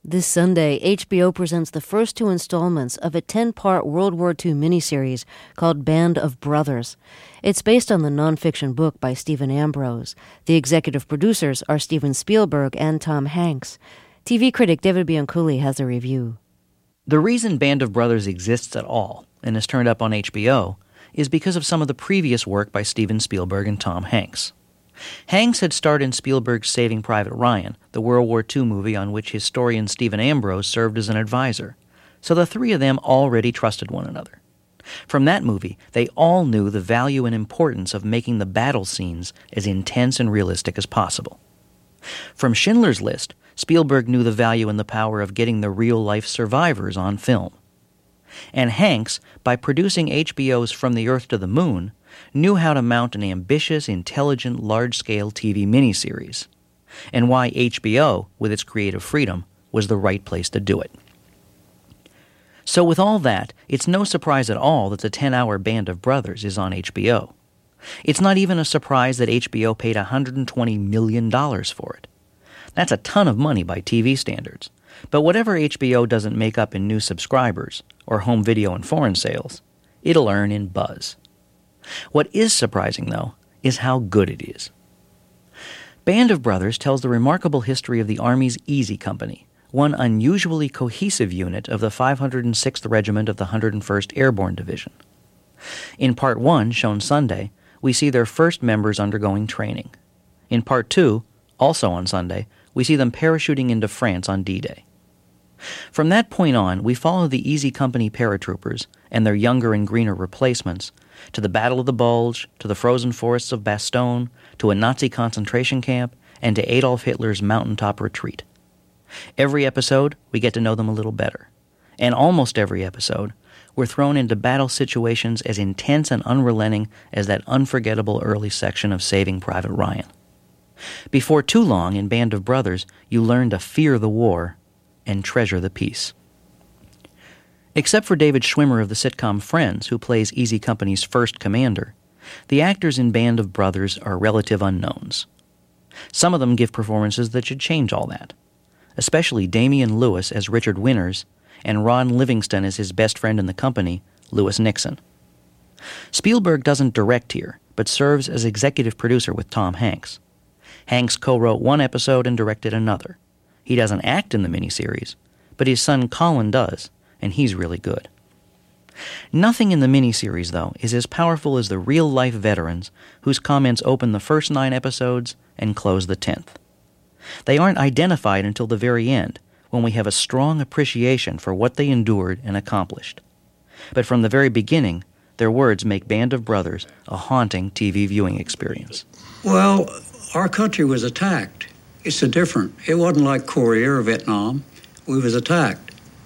This Sunday, HBO presents the first two installments of a 10-part World War II miniseries called Band of Brothers. It's based on the nonfiction book by Stephen Ambrose. The executive producers are Steven Spielberg and Tom Hanks. TV critic David Bianculli has a review. The reason Band of Brothers exists at all and is turned up on HBO is because of some of the previous work by Steven Spielberg and Tom Hanks. Hanks had starred in Spielberg's Saving Private Ryan, the World War II movie on which historian Stephen Ambrose served as an advisor, so the three of them already trusted one another. From that movie, they all knew the value and importance of making the battle scenes as intense and realistic as possible. From Schindler's List, Spielberg knew the value and the power of getting the real-life survivors on film. And Hanks, by producing HBO's From the Earth to the Moon, knew how to mount an ambitious, intelligent, large-scale TV miniseries, and why HBO, with its creative freedom, was the right place to do it. So with all that, it's no surprise at all that the 10-hour Band of Brothers is on HBO. It's not even a surprise that HBO paid $120 million for it. That's a ton of money by TV standards, but whatever HBO doesn't make up in new subscribers, or home video and foreign sales, it'll earn in buzz. What is surprising, though, is how good it is. Band of Brothers tells the remarkable history of the Army's Easy Company, one unusually cohesive unit of the 506th Regiment of the 101st Airborne Division. In Part 1, shown Sunday, we see their first members undergoing training. In Part 2, also on Sunday, we see them parachuting into France on D-Day. From that point on, we follow the Easy Company paratroopers and their younger and greener replacements to the Battle of the Bulge, to the frozen forests of Bastogne, to a Nazi concentration camp, and to Adolf Hitler's mountaintop retreat. Every episode, we get to know them a little better. And almost every episode, we're thrown into battle situations as intense and unrelenting as that unforgettable early section of Saving Private Ryan. Before too long, in Band of Brothers, you learn to fear the war and treasure the peace. Except for David Schwimmer of the sitcom Friends, who plays Easy Company's first commander, the actors in Band of Brothers are relative unknowns. Some of them give performances that should change all that, especially Damian Lewis as Richard Winters and Ron Livingston as his best friend in the company, Lewis Nixon. Spielberg doesn't direct here, but serves as executive producer with Tom Hanks. Hanks co-wrote one episode and directed another. He doesn't act in the miniseries, but his son Colin does, and he's really good. Nothing in the miniseries, though, is as powerful as the real-life veterans whose comments open the first 9 episodes and close the 10th. They aren't identified until the very end, when we have a strong appreciation for what they endured and accomplished. But from the very beginning, their words make Band of Brothers a haunting TV viewing experience. Well, our country was attacked. It's different. It wasn't like Korea or Vietnam. We was attacked.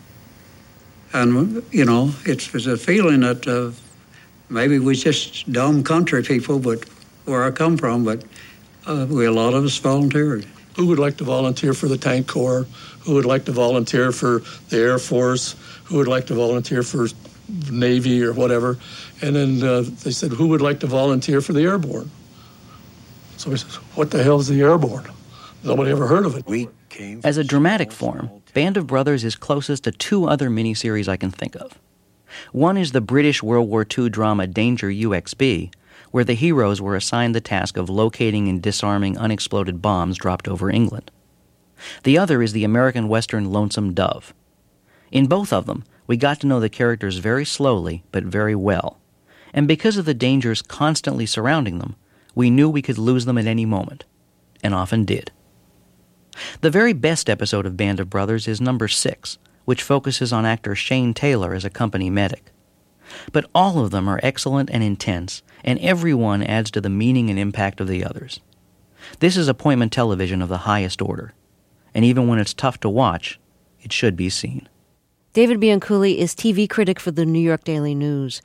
And, it was a feeling that maybe we're just dumb country people, but where I come from, but a lot of us volunteered. Who would like to volunteer for the Tank Corps? Who would like to volunteer for the Air Force? Who would like to volunteer for Navy or whatever? And then they said, who would like to volunteer for the Airborne? So we said, what the hell is the Airborne? Nobody ever heard of it. As a dramatic form, Band of Brothers is closest to 2 other miniseries I can think of. One is the British World War II drama Danger UXB, where the heroes were assigned the task of locating and disarming unexploded bombs dropped over England. The other is the American Western Lonesome Dove. In both of them, we got to know the characters very slowly, but very well. And because of the dangers constantly surrounding them, we knew we could lose them at any moment, and often did. The very best episode of Band of Brothers is number 6, which focuses on actor Shane Taylor as a company medic. But all of them are excellent and intense, and every one adds to the meaning and impact of the others. This is appointment television of the highest order, and even when it's tough to watch, it should be seen. David Bianculli is TV critic for the New York Daily News.